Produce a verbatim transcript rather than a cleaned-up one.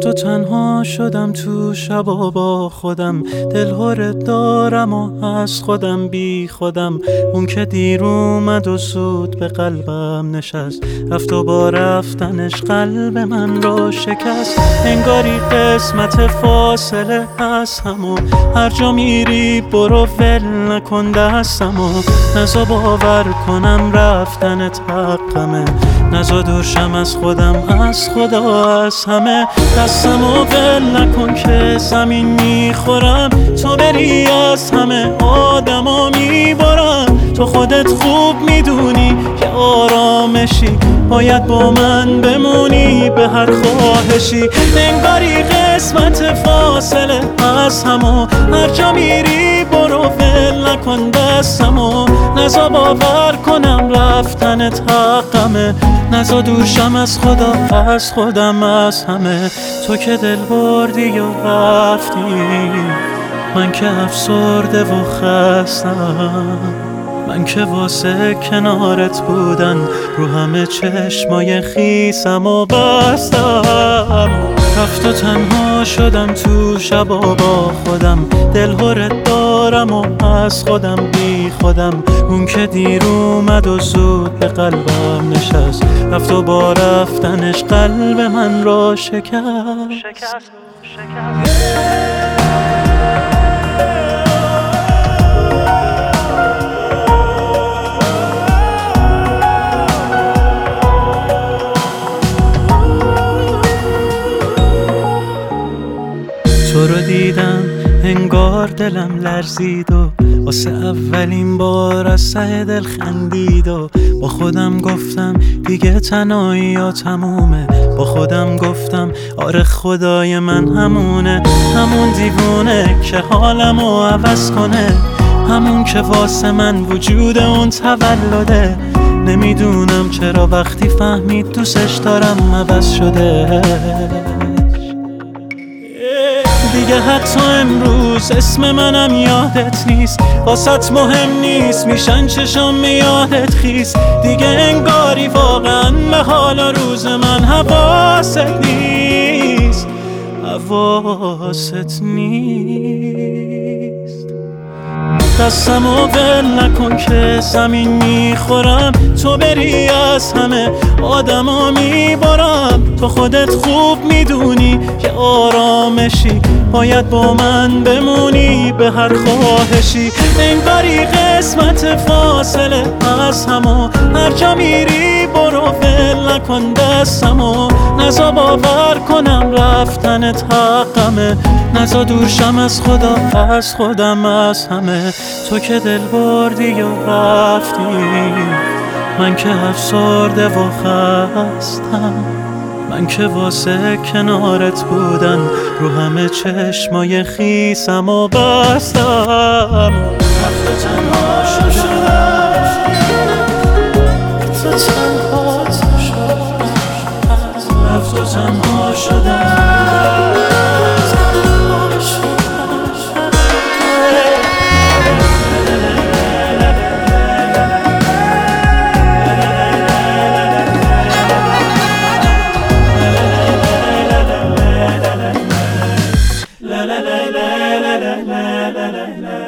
رفت و تنها شدم تو شبا با خودم، دلهره دارم و از خودم بی خودم. اون که دیر اومد و زود به قلبم نشست، رفت و با رفتنش قلب من رو شکست. انگاری قسمت فاصله از همو، هر جا میری برو ول نکن دستمو. نزا باور کنم رفتنت حقمه، نزا دورشم از خودم، از خدا، از همه. دستمو ول نکن که زمین میخورم، تو بری از همه آدما میبارم. تو خودت خوب میدونی که آرامشی، باید با من بمونی به هر خواهشی. انگاری قسمت فاصله از همو، هر جا میری برو ول نکن دستمو. نزا باور کنم رفتنت حقمه، نزا دورشم از خدا، از خودم، از همه. تو که دل بردی و رفتی، من که افسرده و خستم. من که واسه کنارت بودن رو همه چشمای خیسم و بستم. رفت و تنها شدم تو شبا با خودم، دلهره دارم و از خودم بی خودم. اون که دیر اومد و زود به قلبم نشست، رفت و با رفتنش قلب من را شکست. شکست. شکست. تو رو دیدم انگار دلم لرزید و واسه اولین بار از ته دل خندید و با خودم گفتم دیگه تنهایی یا تمومه. با خودم گفتم آره خدای من همونه، همون دیوونه که حالمو عوض کنه، همون که واسه من وجود اون تولده. نمیدونم چرا وقتی فهمید دوستش دارم عوض شده. دیگه حتی امروز اسم منم یادت نیست، واسط مهم نیست میشن چشام یادت خیس. دیگه انگاری واقعا به حال روز من حواست نیست، حواست نیست. دستمو ول نکن که زمین میخورم، تو بری از همه آدما میبارم. تو خودت خوب میدونی که آرامشی، باید با من بمونی به هر خواهشی. انگاری قسمت فاصله از همو، هر جا میری برو ول نکن دستمو. نزا باور کنم رفتنت حقمه، نزا دورشم از خدا، از خودم، از همه. تو که دل بردی و رفتی، من که افسرده و خستم. من که واسه کنارت بودن رو همه چشمای خیسم و بستم. رفت و تنها شدم، رفت و تنها شدم، رفت و تنها شدم. La la la la la la la la la la.